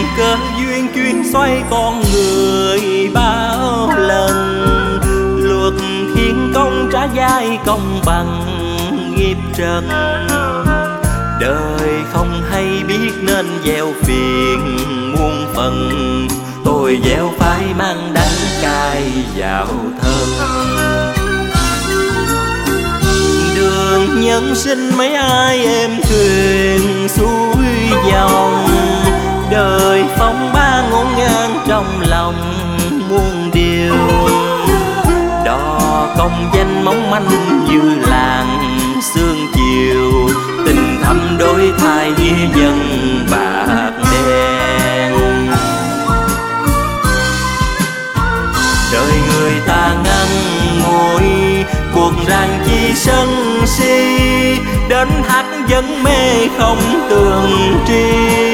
cơ duyên chuyên xoay con người bao lần. Luật thiên công trả dai công bằng nghiệp trần. Đời không hay biết nên gieo phiền muôn phần. Tôi gieo phải mang đắng cay vào thân. Đường nhân sinh mấy ai êm thuyền xuôi dòng. Đời phong ba ngổn ngang trong lòng muôn điều. Đo công danh mong manh như làng sương chiều. Tình thầm đôi thay nghĩa nhân bạc đen. Đời người ta ngăn ngồi cuộc ràng chi sân si. Đến hát vẫn mê không tường tri.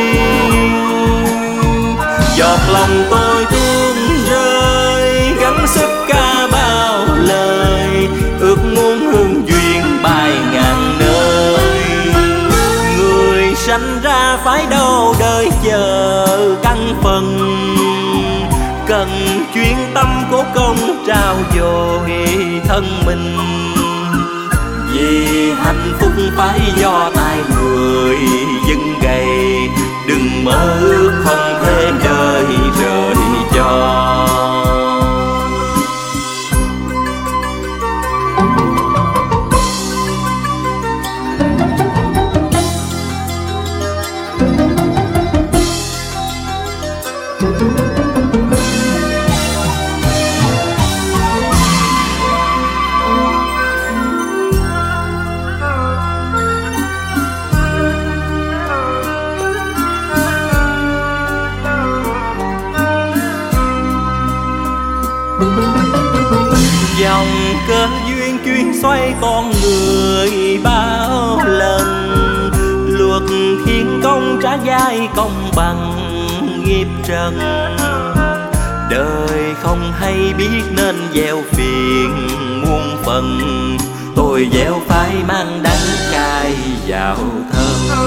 Giọt lòng tôi tuôn rơi gắng sức ca bao lời. Ước muốn hương duyên bay ngàn nơi. Người sanh ra phải đâu đời chờ căn phần. Cần chuyên tâm cố công trao dồi thân mình. Vì hạnh phúc phải do tay người dưng gầy. Đừng mơ ước không thể đời rời cho. Dòng cơ duyên chuyên xoay con người bao lần. Luật thiên công trả dai công bằng nghiệp trần. Đời không hay biết nên gieo phiền muôn phần. Tôi gieo phải mang đắng cay vào thân.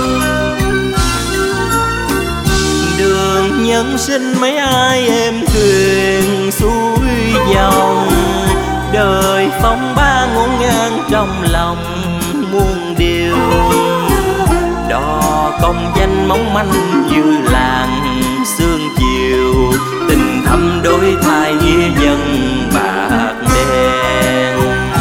Đường nhân sinh mấy ai êm thuyền xuôi dòng. Đời phong ba ngổn ngang trong lòng muôn điều. Đo công danh mong manh như làng sương chiều. Tình thầm đôi thay nghĩa nhân bạc đen.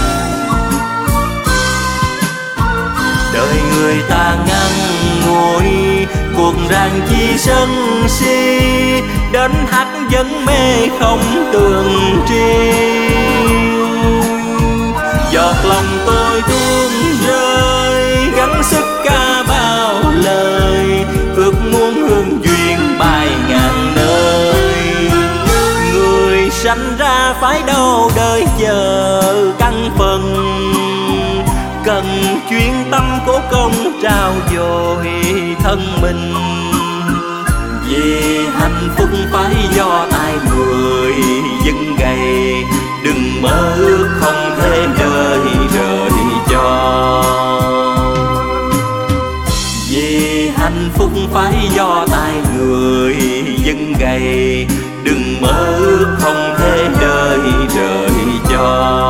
Đời người ta ngăn ngồi cuộc ràng chi sân si. Đến hát vẫn mê không tường tri. Giọt lòng tôi tuôn rơi gắng sức ca bao lời. Ước muốn hương duyên bay ngàn nơi. Người sanh ra phải đâu đời chờ căn phần. Cần chuyên tâm cố công trao dồi thân mình. Vì hạnh phúc phải do tay người dưng gầy. Đừng mơ ước không thể đời rời cho. Vì hạnh phúc phải do tay người dưng gầy. Đừng mơ ước không thể đời rời cho.